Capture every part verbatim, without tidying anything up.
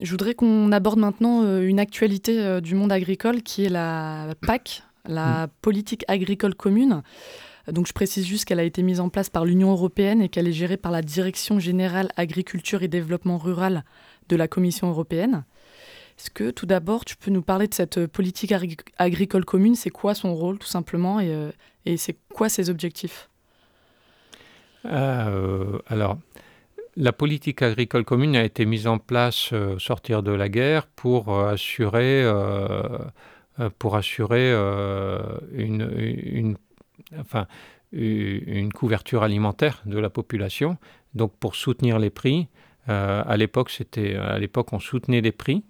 Je voudrais qu'on aborde maintenant euh, une actualité euh, du monde agricole qui est la P A C, la politique agricole commune. Donc je précise juste qu'elle a été mise en place par l'Union européenne et qu'elle est gérée par la Direction générale agriculture et développement rural de la Commission européenne. Est-ce que tout d'abord tu peux nous parler de cette politique agri- agricole commune? C'est quoi son rôle tout simplement et, euh, et c'est quoi ses objectifs? Euh, alors, la politique agricole commune a été mise en place euh, au sortir de la guerre pour euh, assurer, euh, euh, pour assurer euh, une, une, enfin, une couverture alimentaire de la population, donc pour soutenir les prix. Euh, à l'époque, c'était, à l'époque, on soutenait les prix.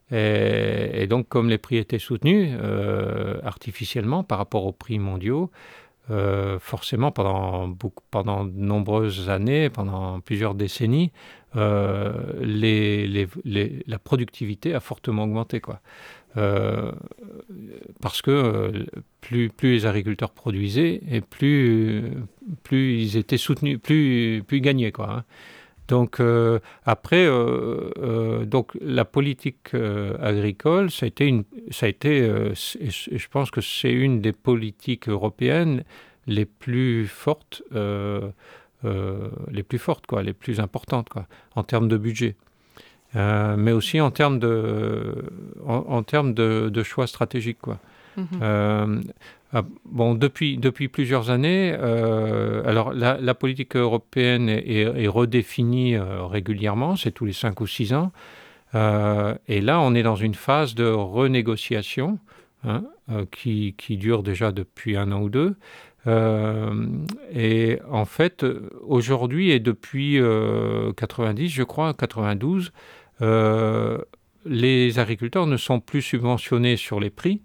Et, et donc, comme les prix étaient soutenus euh, artificiellement par rapport aux prix mondiaux, Euh, forcément, pendant, beaucoup, pendant de nombreuses années, pendant plusieurs décennies, euh, les, les, les, la productivité a fortement augmenté, quoi. Euh, parce que euh, plus, plus les agriculteurs produisaient, et plus, plus ils étaient soutenus, plus, plus ils gagnaient, quoi, hein. Donc euh, après, euh, euh, donc la politique euh, agricole, ça a été, une, ça a été euh, et je pense que c'est une des politiques européennes les plus fortes, euh, euh, les plus fortes, quoi, les plus importantes, quoi, en termes de budget, euh, mais aussi en termes de, en, en termes de, de choix stratégiques, quoi. Mmh. Euh, ah, bon, depuis, depuis plusieurs années, euh, alors la, la politique européenne est, est, est redéfinie euh, régulièrement, c'est tous les cinq ou six ans. Euh, et là, on est dans une phase de renégociation, hein, euh, qui, qui dure déjà depuis un an ou deux. Euh, et en fait, aujourd'hui et depuis euh, quatre-vingt-dix, je crois, quatre-vingt-douze, euh, les agriculteurs ne sont plus subventionnés sur les prix.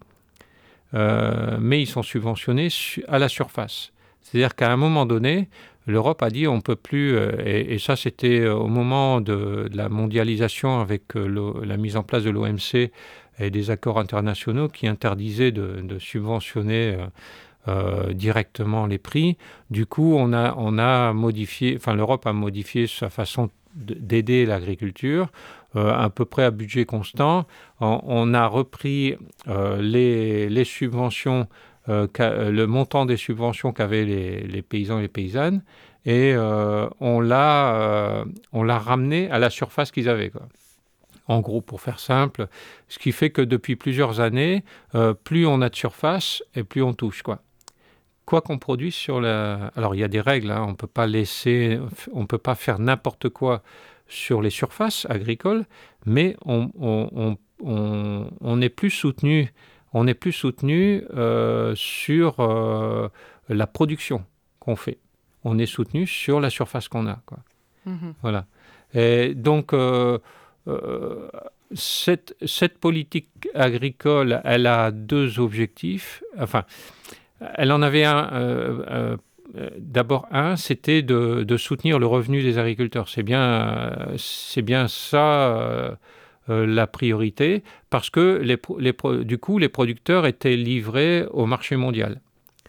Euh, mais ils sont subventionnés su- à la surface. C'est-à-dire qu'à un moment donné, l'Europe a dit on ne peut plus, euh, et, et ça c'était au moment de, de la mondialisation avec euh, le, la mise en place de l'O M C et des accords internationaux qui interdisaient de, de subventionner euh, euh, directement les prix. Du coup, on a, on a modifié, enfin l'Europe a modifié sa façon d'aider l'agriculture, euh, à peu près à budget constant. On, on a repris euh, les, les subventions, euh, le montant des subventions qu'avaient les, les paysans et les paysannes, et euh, on, l'a, euh, on l'a ramené à la surface qu'ils avaient, quoi. En gros, pour faire simple, ce qui fait que depuis plusieurs années, euh, plus on a de surface et plus on touche, quoi. Quoi qu'on produise sur la... Alors, il y a des règles, hein, on ne peut pas laisser... On ne peut pas faire n'importe quoi sur les surfaces agricoles, mais on, on, on, on, on est plus soutenu, on est plus soutenu euh, sur euh, la production qu'on fait. On est soutenu sur la surface qu'on a, quoi. Mmh. Voilà. Et donc, euh, euh, cette, cette politique agricole, elle a deux objectifs. Enfin... Elle en avait un, euh, euh, d'abord un, c'était de, de soutenir le revenu des agriculteurs. C'est bien, euh, c'est bien ça euh, euh, la priorité, parce que les, les, du coup, les producteurs étaient livrés au marché mondial.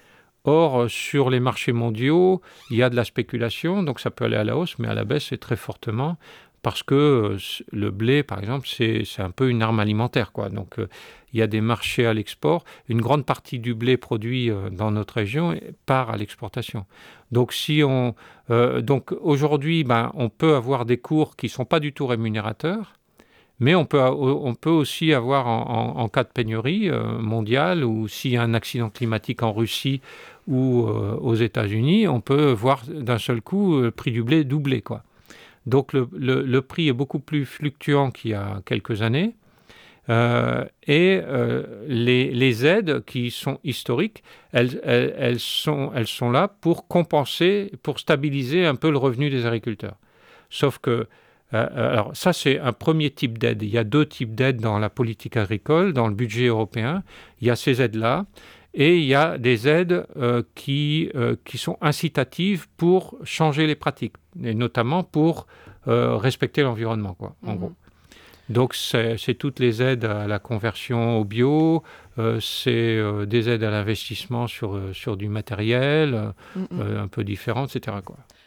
Or, sur les marchés mondiaux, il y a de la spéculation, donc ça peut aller à la hausse, mais à la baisse, c'est très fortement, parce que le blé, par exemple, c'est, c'est un peu une arme alimentaire, quoi. Donc, euh, il y a des marchés à l'export. Une grande partie du blé produit euh, dans notre région part à l'exportation. Donc, si on, euh, donc aujourd'hui, ben, on peut avoir des cours qui ne sont pas du tout rémunérateurs, mais on peut, on peut aussi avoir, en, en, en cas de pénurie euh, mondiale, ou s'il y a un accident climatique en Russie ou euh, aux États-Unis, on peut voir d'un seul coup le prix du blé doubler, quoi. Donc le, le, le prix est beaucoup plus fluctuant qu'il y a quelques années. Euh, et euh, les, les aides qui sont historiques, elles, elles, elles, sont, elles sont là pour compenser, pour stabiliser un peu le revenu des agriculteurs. Sauf que, euh, alors ça c'est un premier type d'aide. Il y a deux types d'aides dans la politique agricole, dans le budget européen. Il y a ces aides-là. Et il y a des aides euh, qui, euh, qui sont incitatives pour changer les pratiques, et notamment pour euh, respecter l'environnement, quoi, en mmh. gros. Donc, c'est, c'est toutes les aides à la conversion au bio, euh, c'est euh, des aides à l'investissement sur, euh, sur du matériel, mmh. euh, un peu différent, et cetera, quoi.